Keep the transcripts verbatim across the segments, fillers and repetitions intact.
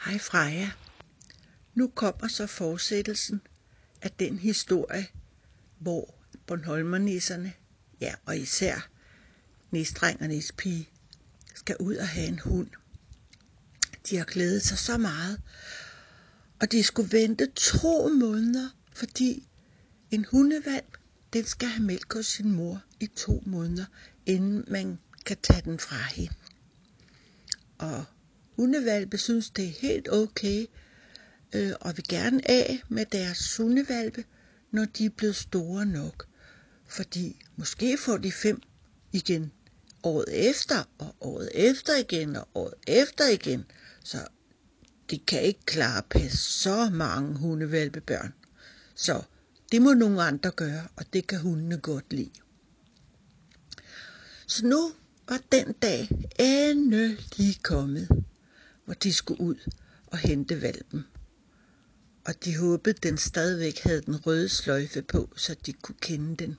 Hej Freja. Nu kommer så fortsættelsen af den historie, hvor bornholmernisserne, ja og især Nisdreng og Nispige, skal ud og have en hund. De har glædet sig så meget, og de skulle vente to måneder, fordi en hundehvalp, den skal have mælk hos sin mor i to måneder, inden man kan tage den fra hende. Og hundevalpe synes, det er helt okay, øh, og vil gerne af med deres hundevalpe, når de er blevet store nok. Fordi måske får de fem igen året efter, og året efter igen, og året efter igen. Så de kan ikke klare at passe så mange hundevalpebørn. Så det må nogle andre gøre, og det kan hundene godt lide. Så nu var den dag endelig kommet, hvor de skulle ud og hente valpen. Og de håbede, den stadigvæk havde den røde sløjfe på, så de kunne kende den.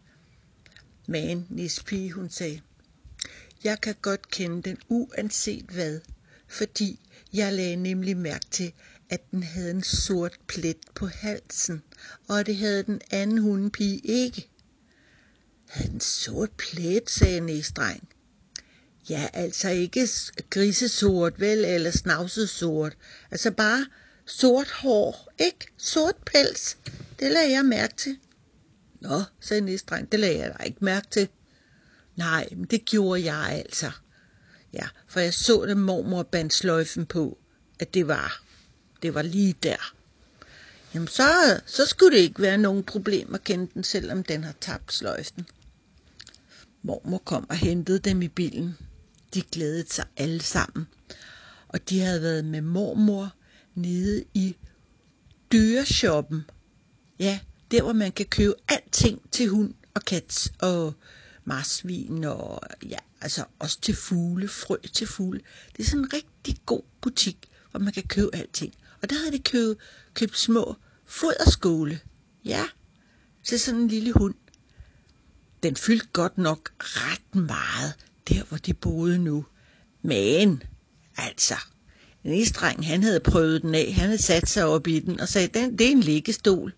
Men Nispige, hun sagde, jeg kan godt kende den uanset hvad, fordi jeg lagde nemlig mærke til, at den havde en sort plet på halsen, og det havde den anden hundepige ikke. Havde den sort plet, sagde Nisdreng. Ja, altså ikke grisesort, vel, eller snavsesort. Altså bare sort hår, ikke? Sort pels. Det lagde jeg mærke til. Nå, sagde Nisdreng, det lagde jeg da ikke mærke til. Nej, men det gjorde jeg altså. Ja, for jeg så det mormor bandt sløjfen på, at det var, det var lige der. Jamen så, så skulle det ikke være nogen problem at kende den, selvom den har tabt sløjfen. Mormor kom og hentede dem i bilen. De glædede sig alle sammen. Og de havde været med mormor nede i dyreshoppen. Ja, der hvor man kan købe alting til hund og kat og marsvin og ja, altså også til fugle, frø til fugle. Det er sådan en rigtig god butik, hvor man kan købe alting. Og der havde de købt, købt små foderskåle. Ja, til sådan en lille hund. Den fyldte godt nok ret meget, der hvor de boede nu. Men, altså, Nisdreng, han havde prøvet den af. Han havde sat sig op i den og sagde, den, det er en liggestol.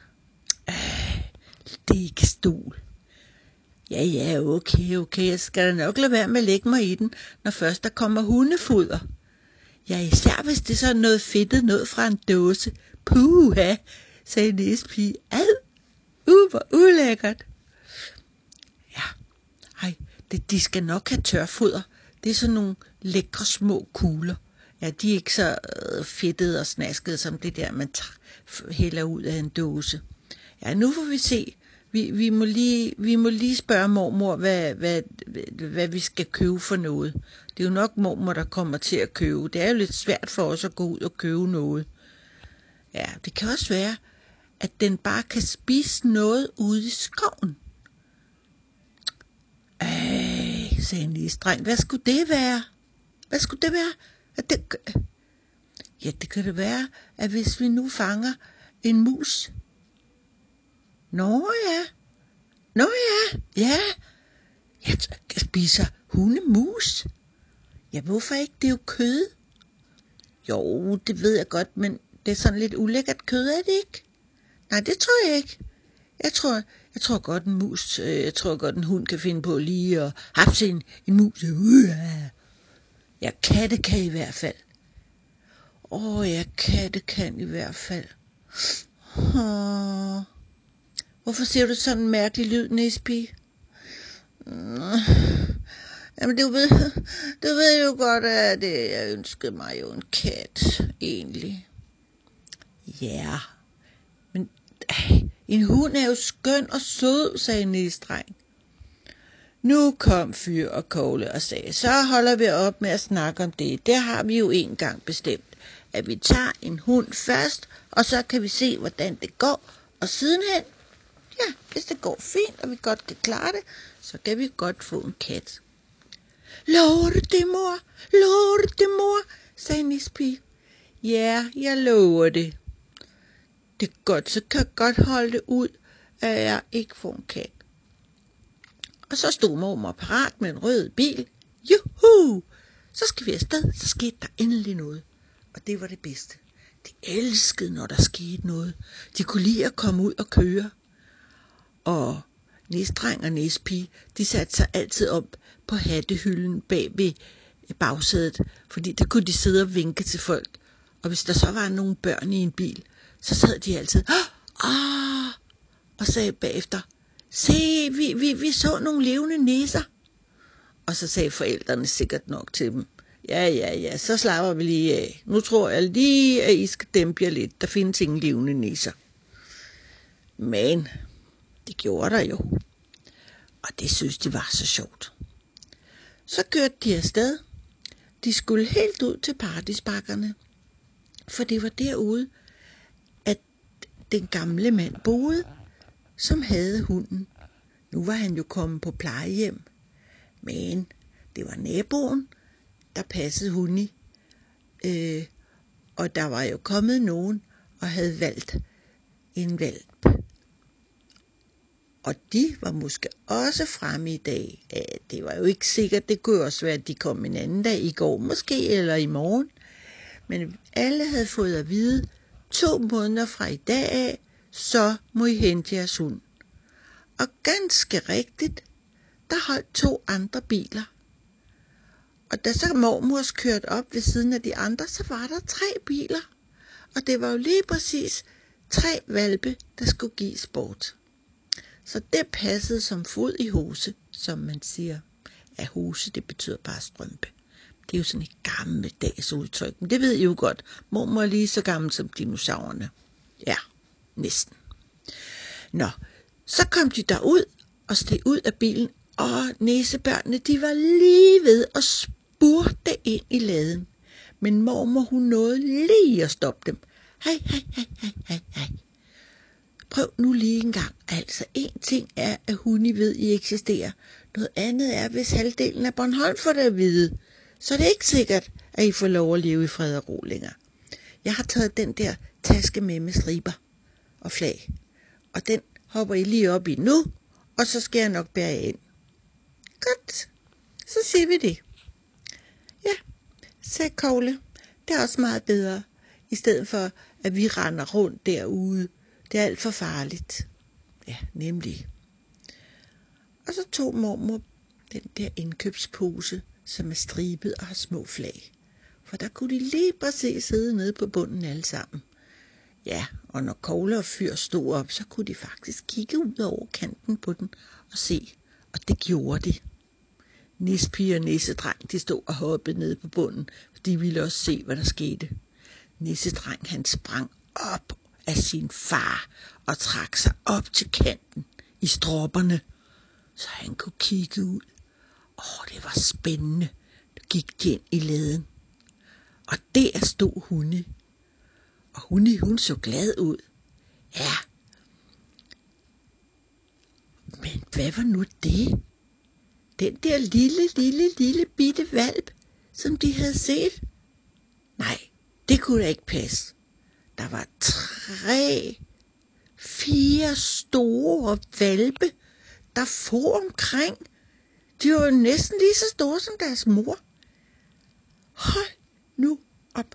Øh, liggestol. Ja, ja, okay, okay. Jeg skal da nok lade være med at lægge mig i den, når først der kommer hundefoder. Ja, især hvis det er sådan noget fedtet, noget fra en dåse. Puha, sagde Nispige. Ad, uh, hvor ulækkert. Ja, ej, det, de skal nok have tørfoder. Det er sådan nogle lækre små kugler. Ja, de er ikke så øh, fedtede og snaskede som det der, man tager, hælder ud af en dåse. Ja, nu får vi se. Vi, vi, må, lige, vi må lige spørge mormor, hvad, hvad, hvad, hvad vi skal købe for noget. Det er jo nok mormor, der kommer til at købe. Det er jo lidt svært for os at gå ud og købe noget. Ja, det kan også være, at den bare kan spise noget ude i skoven. Ej, sagde Nisdreng. Hvad skulle det være? Hvad skulle det være? At det... Ja, det kan det være, at hvis vi nu fanger en mus. Nå ja. Nå ja. Ja. Jeg spiser hundemus. Ja, hvorfor ikke? Det er jo kød. Jo, det ved jeg godt, men det er sådan lidt ulækkert kød, er det ikke? Nej, det tror jeg ikke. Jeg tror, jeg tror godt en mus, jeg tror godt en hund kan finde på lige at hapse en, en mus. Ja, katte kan i hvert fald. Åh, oh, ja, katte kan i hvert fald. Oh. Hvorfor siger du sådan en mærkelig lyd, Nispige? Jamen, du ved, du ved jo godt, at jeg ønskede mig jo en kat, egentlig. Ja, men øh, en hund er jo skøn og sød, sagde Nisdreng. Nu kom Fyr og Kogle og sagde, så holder vi op med at snakke om det. Det har vi jo engang bestemt, at vi tager en hund først, og så kan vi se, hvordan det går. Og sidenhen, ja, hvis det går fint, og vi godt kan klare det, så kan vi godt få en kat. Lover du det, mor? Lover du det, mor? Sagde Nispige. Ja, jeg lover det. Det er godt, så kan jeg godt holde det ud, at jeg ikke får en kat. Og så stod mormor parat med en rød bil. Juhu! Så skal vi afsted, så skete der endelig noget. Og det var det bedste. De elskede, når der skete noget. De kunne lide at komme ud og køre. Og Nissedreng og Nissepige, de satte sig altid op på hattehylden bag ved bagsædet, fordi der kunne de sidde og vinke til folk. Og hvis der så var nogle børn i en bil, så sad de altid ah, og sagde bagefter, se, vi, vi, vi så nogle levende nisser. Og så sagde forældrene sikkert nok til dem, ja, ja, ja, så slapper vi lige af. Nu tror jeg lige, at I skal dæmpe jer lidt. Der findes ingen levende nisser. Men det gjorde der jo. Og det synes de var så sjovt. Så kørte de afsted. De skulle helt ud til Paradisbakkerne. For det var derude, at den gamle mand boede, som havde hunden. Nu var han jo kommet på plejehjem. Men det var naboen, der passede hunden. Øh, og der var jo kommet nogen og havde valgt en valp. Og de var måske også fremme i dag. Ja, det var jo ikke sikkert. Det kunne også være, at de kom en anden dag, i går måske, eller i morgen. Men alle havde fået at vide, to måneder fra i dag af, så må I hente jeres hund. Og ganske rigtigt, der holdt to andre biler. Og da så mormors kørte op ved siden af de andre, så var der tre biler. Og det var jo lige præcis tre hvalpe, der skulle gives bort. Så det passede som fod i hose, som man siger. Ja, hose, det betyder bare strømpe. Det er jo sådan et gammeldags udtryk. Men det ved I jo godt. Mormor er lige så gammel som dinosaurerne. Ja, næsten. Nå, så kom de derud og steg ud af bilen. Og næsebørnene, de var lige ved at spurte ind i laden. Men mormor, hun nåede lige at stoppe dem. Hej, hej, hej, hej, hej, hej. Prøv nu lige en gang. Altså, en ting er, at hunde ved, I eksisterer. Noget andet er, hvis halvdelen af Bornholm får det at vide. Så er det ikke sikkert, at I får lov at leve i fred og ro længere. Jeg har taget den der taske med med striber og flag. Og den hopper I lige op i nu, og så skal jeg nok bære ind. Godt, så siger vi det. Ja, sagde Kogle. Det er også meget bedre, i stedet for, at vi render rundt derude. Det er alt for farligt. Ja, nemlig. Og så tog mormor den der indkøbspose, som er stribet og har små flag. For der kunne de lige præcis sidde nede på bunden alle sammen. Ja, og når Kogle og Fyr stod op, så kunne de faktisk kigge ud over kanten på den og se. Og det gjorde de. Nissepige og Nissedreng, de stod og hoppede nede på bunden, for de ville også se, hvad der skete. Nissedreng, han sprang op af sin far og trak sig op til kanten i stropperne, så han kunne kigge ud. Åh, det var spændende. Nu gik de ind i laden. Og der stod Hunni. Og Hunni, hun så glad ud. Ja. Men hvad var nu det? Den der lille, lille, lille bitte hvalp, som de havde set? Nej, det kunne da ikke passe. Der var tre, fire store hvalpe, der for omkring. De var jo næsten lige så store som deres mor. Hold nu op.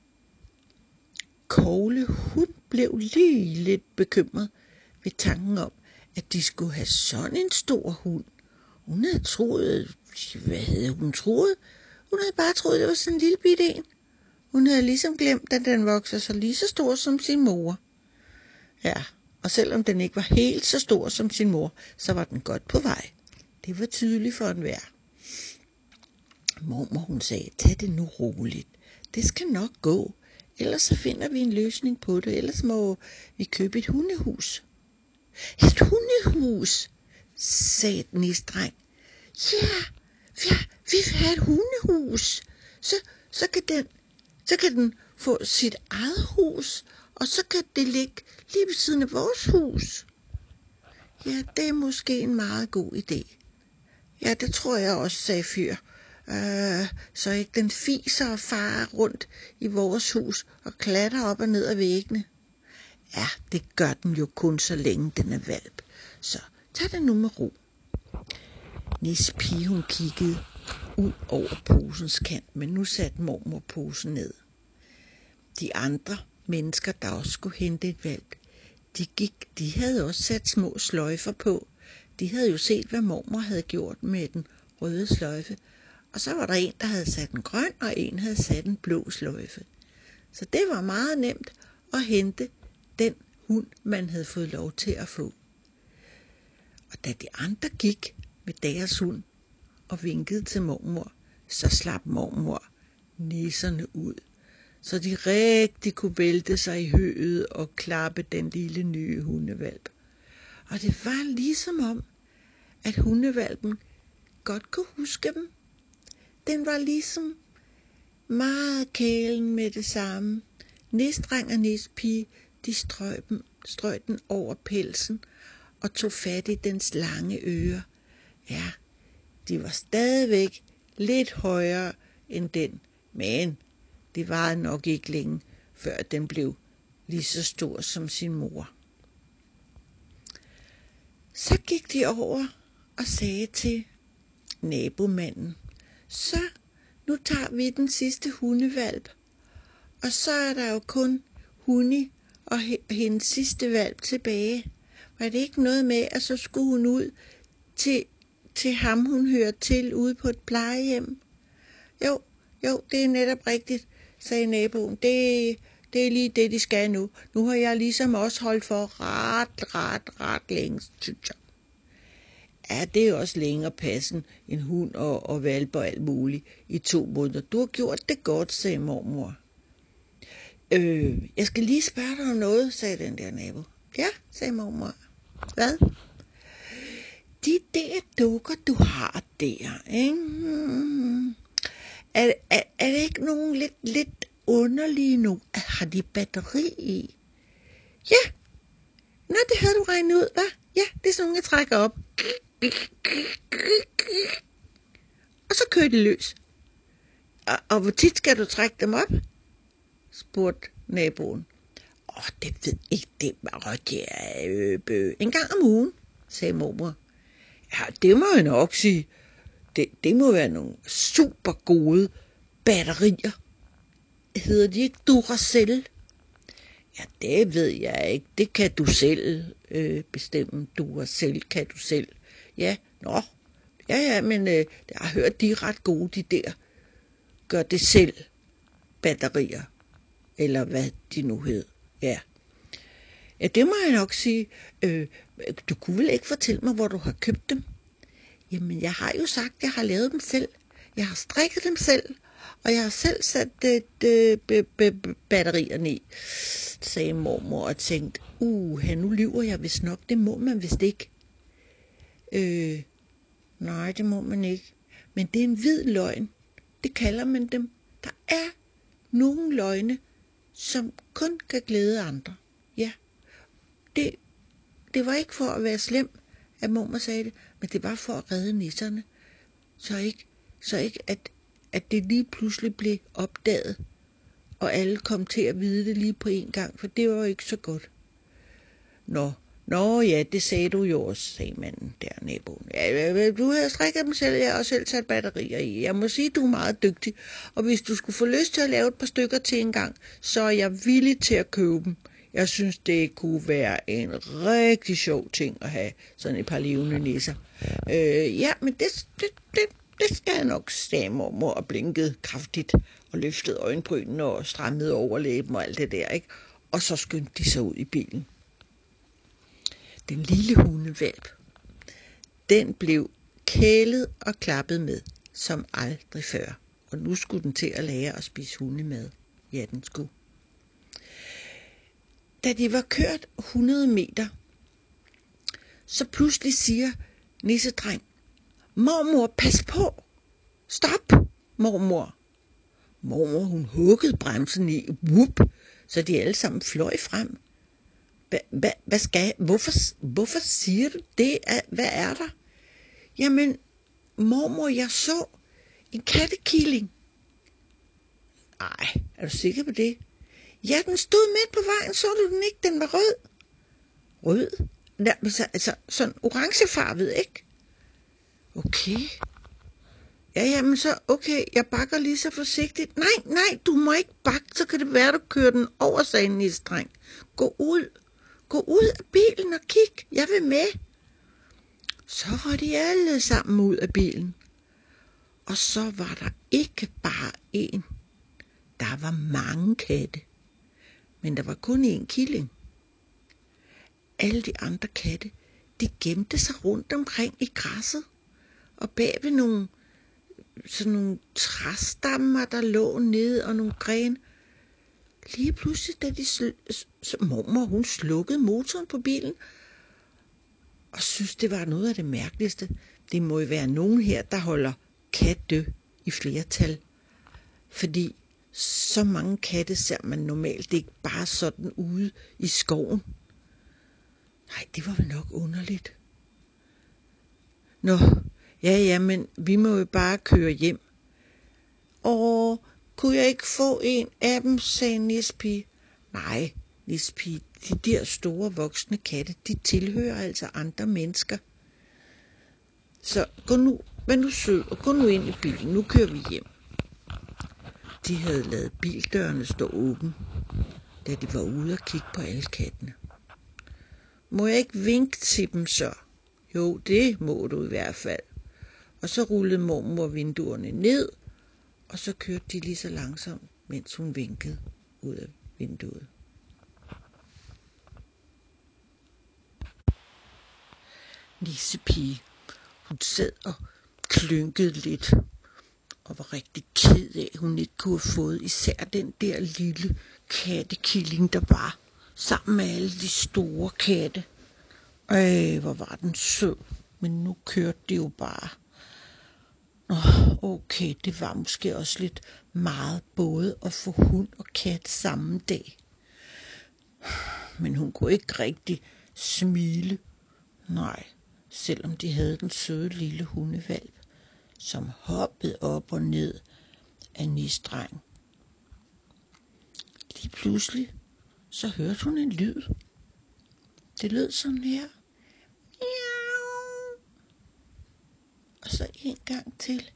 Kogle, hun blev lige lidt bekymret ved tanken om, at de skulle have sådan en stor hund. Hun havde troet, hvad havde hun troet? Hun havde bare troet, det var sådan en lille bitte en. Hun havde ligesom glemt, at den vokser så lige så stor som sin mor. Ja, og selvom den ikke var helt så stor som sin mor, så var den godt på vej. Det var tydeligt for enhver. Mormor, hun sagde, tag det nu roligt. Det skal nok gå. Ellers så finder vi en løsning på det. Ellers må vi købe et hundehus. Et hundehus, sagde Nissedreng. Ja, ja, vi vil have et hundehus. Så, så, kan den, så kan den få sit eget hus, og så kan det ligge lige ved siden af vores hus. Ja, det er måske en meget god idé. Ja, det tror jeg også, sagde Fyr. Øh, så ikke den fiser og farer rundt i vores hus og klatter op og ned ad væggene. Ja, det gør den jo kun, så længe den er hvalp. Så tag det nu med ro. Nissepige, hun kiggede ud over posens kant, men nu satte mormor posen ned. de andre mennesker, der også skulle hente et hvalp, de, gik, de havde også sat små sløjfer på. De havde jo set, hvad mormor havde gjort med den røde sløjfe. Og så var der en, der havde sat en grøn, og en havde sat en blå sløjfe. Så det var meget nemt at hente den hund, man havde fået lov til at få. Og da de andre gik med deres hund og vinkede til mormor, så slap mormor næserne ud, så de rigtig kunne vælte sig i høet og klappe den lille nye hundevalp. Og det var ligesom om, at hundevalpen godt kunne huske dem. Den var ligesom meget kælen med det samme. Næsdreng og næspige, de strøg, dem, strøg den over pelsen og tog fat i dens lange ører. Ja, de var stadigvæk lidt højere end den, men det varede nok ikke længe, før den blev lige så stor som sin mor. Så gik de over og sagde til nabomanden, så nu tager vi den sidste hundevalp, og så er der jo kun Hunni og hendes sidste valp tilbage. Var det ikke noget med, at så skulle hun ud til, til ham, hun hører til, ude på et plejehjem? Jo, jo, det er netop rigtigt, sagde naboen. Det, det er lige det, de skal nu. Nu har jeg ligesom også holdt for ret, ret, ret længe, synes jeg. Ja, det er også længere passen en hund og, og valpe og alt muligt i to måneder. Du har gjort det godt, sagde mormor. Øh, jeg skal lige spørge dig om noget, sagde den der nabo. Ja, sagde mormor. Hvad? De der dukker, du har der, ikke? Er, er, er det ikke nogen lidt, lidt underlige nu? Har de batteri i? Ja. Nå, det havde du regnet ud, hva'? Ja, det er sådan nogle, jeg trækker op. Og så kører de løs. Og, og hvor tit skal du trække dem op? Spurgte naboen. Åh, det ved ikke, det var det er øh, en gang om ugen, sagde mormor. Ja, det må jeg nok sige. Det, det må være nogle super gode batterier. Hedder de ikke Duracell? Ja, det ved jeg ikke. Det kan du selv øh, bestemme. Duracell kan du selv. Ja, nå. Ja, ja, men øh, jeg har hørt, de er ret gode, de der. Gør det selv batterier. Eller hvad de nu hed. Ja. Ja, det må jeg nok sige. Øh, du kunne vel ikke fortælle mig, hvor du har købt dem? Jamen, jeg har jo sagt, at jeg har lavet dem selv. Jeg har strikket dem selv, og jeg har selv sat det, det, be, be, be, batterierne i, sagde mormor og tænkte, uh, nu lyver jeg vist nok, det må man vist ikke. Øh, nej, det må man ikke. Men det er en hvid løgn. Det kalder man dem. Der er nogle løgne, som kun kan glæde andre. Ja, det, det var ikke for at være slem, at mormor sagde det, men det var for at redde nisserne. Så ikke, så ikke at, at det lige pludselig blev opdaget, og alle kom til at vide det lige på en gang, for det var jo ikke så godt. Nå, nå ja, det sagde du jo også, sagde manden der, naboen. Ja, du har strikket dem selv, jeg har også selv sat batterier i. Jeg må sige, du er meget dygtig, og hvis du skulle få lyst til at lave et par stykker til en gang, så er jeg villig til at købe dem. Jeg synes, det kunne være en rigtig sjov ting at have sådan et par levende nisser. Øh, ja, men det, det, det, det skal jeg nok, sagde mormor og blinkede kraftigt og løftede øjenbrynene og strammede overlæben og alt det der, ikke? Og så skyndte de sig ud i bilen. Den lille hundevalp, den blev kælet og klappet med som aldrig før. Og nu skulle den til at lære at spise hundemad. Ja, den skulle. Da de var kørt hundrede meter, så pludselig siger nissedreng, mormor, pas på! Stop, mormor! Mormor, hun huggede bremsen i, whoop, så de alle sammen fløj frem. Hvad, hvad skal jeg? Hvorfor, hvorfor siger du det? Hvad er der? Jamen, mormor, jeg så en kattekilling. Ej, er du sikker på det? Ja, den stod midt på vejen, så du den ikke? Den var rød. Rød? Ja, altså, altså sådan orangefarvet, ikke? Okay. Ja, jamen så, okay, jeg bakker lige så forsigtigt. Nej, nej, du må ikke bakke, så kan det være, du kører den over, sagde Nis-dreng. Gå ud, gå ud af bilen og kig, jeg vil med. Så var de alle sammen ud af bilen. Og så var der ikke bare én. Der var mange katte. Men der var kun én killing. Alle de andre katte, de gemte sig rundt omkring i græsset. Og bag ved nogle, sådan nogle træstammer, der lå nede, og nogle grene. Lige pludselig, da de sl- så mormor, hun slukkede motoren på bilen. Og synes, det var noget af det mærkeligste. Det må jo være nogen her, der holder katte i flertal. Fordi så mange katte ser man normalt ikke bare sådan ude i skoven. Nej, det var vel nok underligt. Nå, ja ja, men vi må jo bare køre hjem. Åh, kunne jeg ikke få en af dem, sagde Nis-Pige. Nej, Nis-Pige, de der store voksne katte, de tilhører altså andre mennesker. Så gå nu, vær nu sød, og gå nu ind i bilen, nu kører vi hjem. De havde ladet bildørene stå åben, da de var ude og kigge på alle kattene. Må jeg ikke vinke til dem så? Jo, det må du i hvert fald. Og så rullede mormor vinduerne ned, og så kørte de lige så langsomt, mens hun vinkede ud af vinduet. Nissepige, hun sad og klynkede lidt, og var rigtig ked af, at hun ikke kunne have fået især den der lille kattekilling, der var sammen med alle de store katte. Ej, hvor var den sød, men nu kørte det jo bare. Nå, okay, det var måske også lidt meget både at få hund og kat samme dag. Men hun kunne ikke rigtig smile. Nej, selvom de havde den søde lille hundevalp, som hoppede op og ned af Nis-dreng. Lige pludselig, så hørte hun en lyd. Det lød sådan her. Miau. Og så en gang til.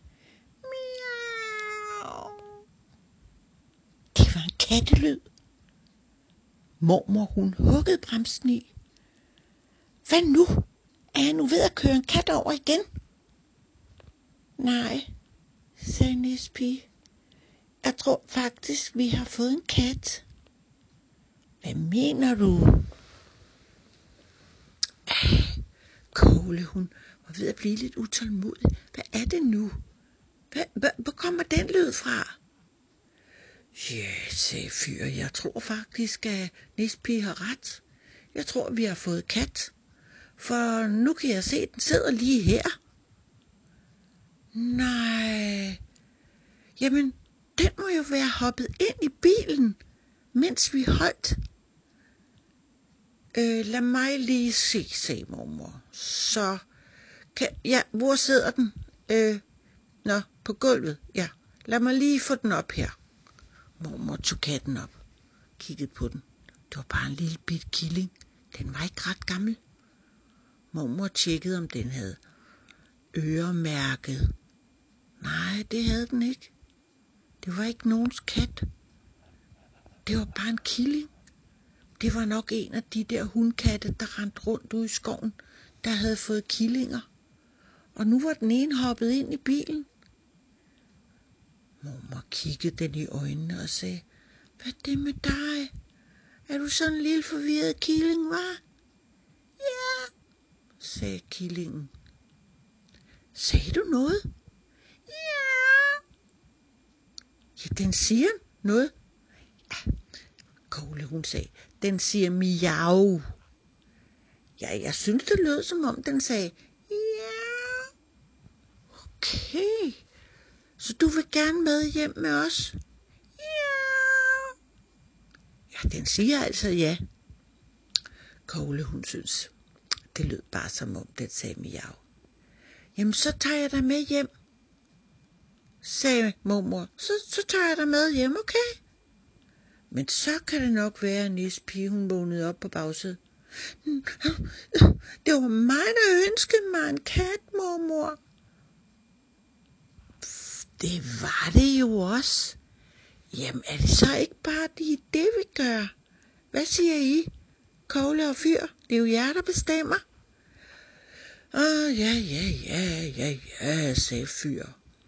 Miau. Det var en kattelyd. Mormor, hun huggede bremsen i. Hvad nu? Er jeg nu ved at køre en kat over igen? Nej, sagde Nis-Pige. Jeg tror faktisk, vi har fået en kat. Hvad mener du? Æh, Kåle, hun var ved at blive lidt utålmodig. Hvad er det nu? Hvad, hvad, hvor kommer den lyd fra? Ja, sagde fyr, jeg tror faktisk, at Nis-Pige har ret. Jeg tror, vi har fået kat. For nu kan jeg se, at den sidder lige her. Nej. Jamen, den må jo være hoppet ind i bilen, mens vi holdt. Øh, lad mig lige se, sagde mormor. Så, kan, ja, hvor sidder den? Øh, nå, på gulvet, ja. Lad mig lige få den op her. Mormor tog katten op, kiggede på den. Det var bare en lille bit killing. Den var ikke ret gammel. Mormor tjekkede, om den havde øremærket. Nej, det havde den ikke. Det var ikke nogens kat. Det var bare en killing. Det var nok en af de der hundkatte, der rendte rundt ude i skoven, der havde fået killinger. Og nu var den ene hoppet ind i bilen. Mormor kiggede den i øjnene og sagde, hvad er det med dig? Er du sådan en lille forvirret killing, hva'? Ja, sagde killingen. Sagde du noget? Ja. Ja, den siger noget. Ja, Kåle, hun sagde, den siger miau. Ja, jeg synes, det lød, som om den sagde, ja. Okay, så du vil gerne med hjem med os? Ja. Ja, den siger altså ja. Kåle, hun synes, det lød bare som om, den sagde miau. Jamen, så tager jeg dig med hjem, sagde mormor. Så, så tager jeg dig med hjem, okay? Men så kan det nok være, at Nis-Pige, hun vågnede op på bagsædet. Det var mig, der ønskede mig en kat, mormor. Det var det jo også. Jamen, er det så ikke bare det, det vi gør? Hvad siger I? Kogle og fyr, det er jo jer, der bestemmer. Åh, ja, ja, ja, ja, ja, sagde fyr.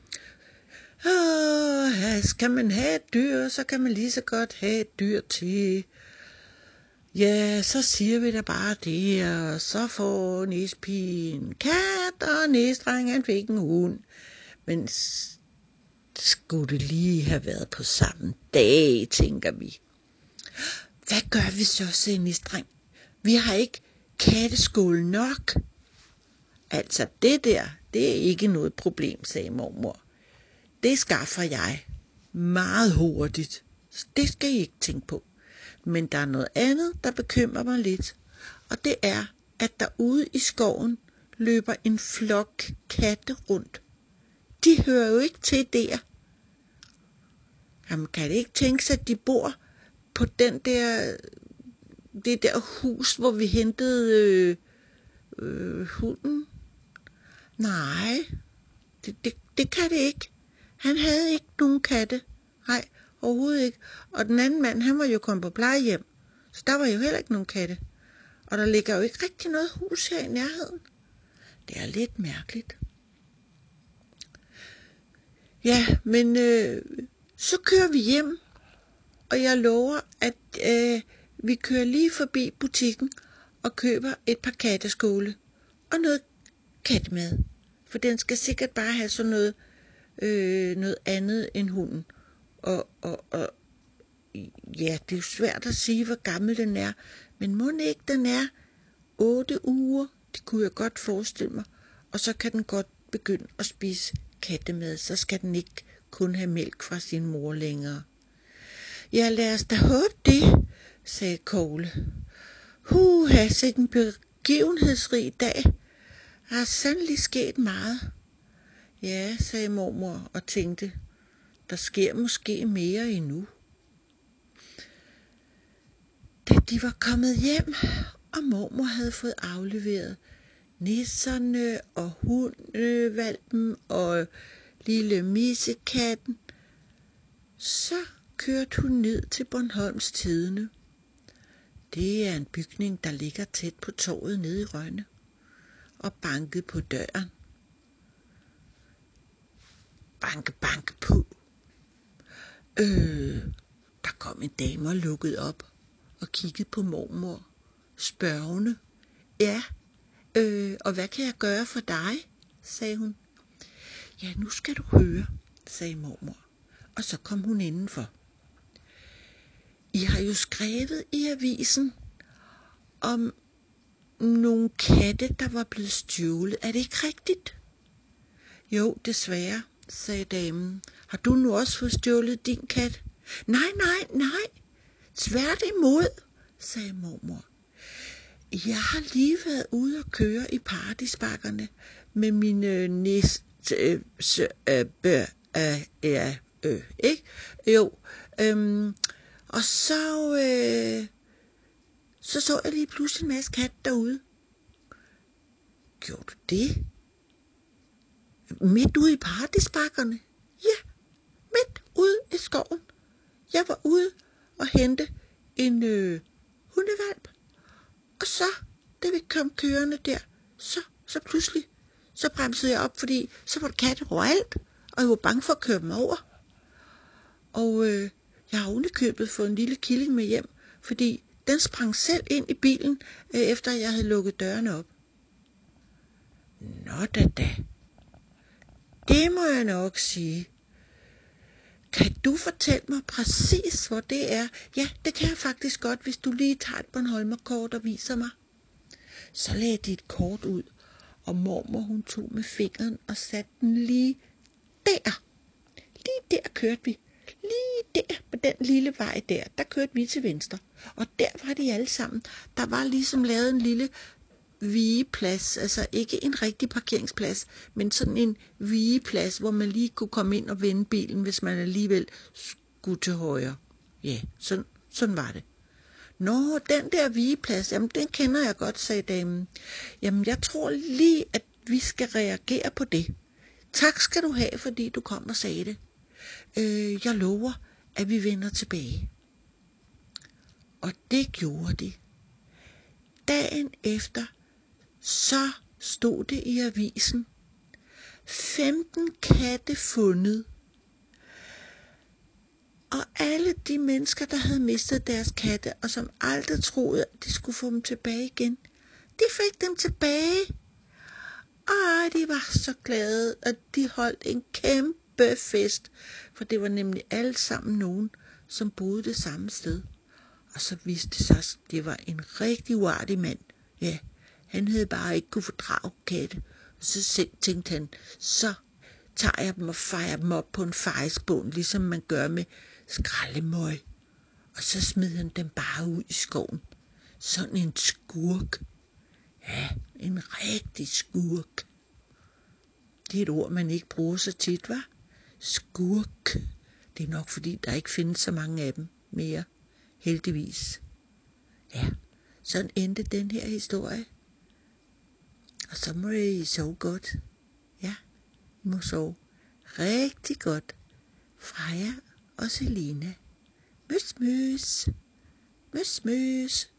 Åh, skal man have et dyr, så kan man lige så godt have et dyr til. Ja, så siger vi da bare det, og så får næspigen kat, og næstdrengen han fik en hund. Men skulle det lige have været på samme dag, tænker vi. Hvad gør vi så, sagde næstdreng? Vi har ikke katteskål nok. Altså det der, det er ikke noget problem, sagde mormor. Det skaffer jeg meget hurtigt. Det skal I ikke tænke på. Men der er noget andet, der bekymrer mig lidt. Og det er, at der ude i skoven løber en flok katte rundt. De hører jo ikke til der. Jamen kan det ikke tænkes, at de bor på den der, det der hus, hvor vi hentede øh, øh, hunden? Nej, det, det, det kan det ikke. Han havde ikke nogen katte. Nej, overhovedet ikke. Og den anden mand, han var jo kommet på plejehjem. Så der var jo heller ikke nogen katte. Og der ligger jo ikke rigtig noget hus her i nærheden. Det er lidt mærkeligt. Ja, men øh, så kører vi hjem. Og jeg lover, at øh, vi kører lige forbi butikken og køber et par katteskåle. Og noget kattemad. For den skal sikkert bare have sådan noget, øh, noget andet end hunden. Og, og, og ja, det er jo svært at sige, hvor gammel den er. Men må ikke den er otte uger? Det kunne jeg godt forestille mig. Og så kan den godt begynde at spise kattemad. Så skal den ikke kun have mælk fra sin mor længere. Ja, lad os da håbe det, sagde Kogle. Huha, sikke en begivenhedsrig dag. Der har sandelig sket meget. Ja, sagde mormor og tænkte, der sker måske mere endnu. Da de var kommet hjem, og mormor havde fået afleveret nisserne og hundevalpen og lille misekatten, så kørte hun ned til Bornholms Tidende. Det er en bygning, der ligger tæt på torvet nede i Rønne, og bankede på døren. Banke, banke på. Øh, der kom en dame og lukkede op og kiggede på mormor, spørgende. Ja, øh, og hvad kan jeg gøre for dig, sagde hun. Ja, nu skal du høre, sagde mormor, og så kom hun indenfor. I har jo skrevet i avisen om nogle katte, der var blevet stjålet. Er det ikke rigtigt? Jo, desværre, sagde damen. Har du nu også fået stjålet din kat? Nej, nej, nej. Tværtimod, sagde mormor. Jeg har lige været ude og køre i Paradisbakkerne med mine næste øh, øh, øh, øh, øh, ikke? Jo, øhm, og så øh, så så jeg lige pludselig en masse kat derude. Gjorde du det? Midt ude i Paradisbakkerne? Ja, midt ude i skoven. Jeg var ude og hente en øh, hundevalp. Og så, da vi kom kørende der, så, så pludselig, så bremsede jeg op, fordi så var der katte overalt, og jeg var bange for at køre dem over. Og øh, jeg har ovenikøbet fået en lille killing med hjem, fordi den sprang selv ind i bilen, øh, efter jeg havde lukket dørene op. Nå da da. Det må jeg nok sige. Kan du fortælle mig præcis, hvor det er? Ja, det kan jeg faktisk godt, hvis du lige tager et Bornholmerkort og viser mig. Så lagde de et kort ud, og mormor hun tog med fingeren og satte den lige der. Lige der kørte vi. Lige der på den lille vej der, der kørte vi til venstre. Og der var de alle sammen. Der var ligesom lavet en lille vigeplads, altså ikke en rigtig parkeringsplads, men sådan en vigeplads, hvor man lige kunne komme ind og vende bilen, hvis man alligevel skulle til højre. Ja, sådan, sådan var det. Nå, den der vigeplads, jamen den kender jeg godt, sagde damen. Jamen jeg tror lige, at vi skal reagere på det. Tak skal du have, fordi du kom og sagde det. Øh, jeg lover, at vi vender tilbage. Og det gjorde de. Dagen efter, så stod det i avisen, femten katte fundet. Og alle de mennesker, der havde mistet deres katte, og som aldrig troede, at de skulle få dem tilbage igen, de fik dem tilbage. Og de var så glade, at de holdt en kæmpe fest, for det var nemlig alle sammen nogen, som boede det samme sted. Og så viste det sig, at det var en rigtig uartig mand. Ja, han havde bare ikke kunne fordrage katte. Og så tænkte han, så tager jeg dem og fejrer dem op på en fejsbånd, ligesom man gør med skraldemøg. Og så smed han dem bare ud i skoven. Sådan en skurk. Ja, en rigtig skurk. Det er et ord, man ikke bruger så tit, hva'? Skurk. Det er nok, fordi der ikke findes så mange af dem mere. Heldigvis. Ja, sådan endte den her historie. Og så må I sove godt. Ja, I må sove rigtig godt. Freja og Selina. Møs, møs. Møs, møs.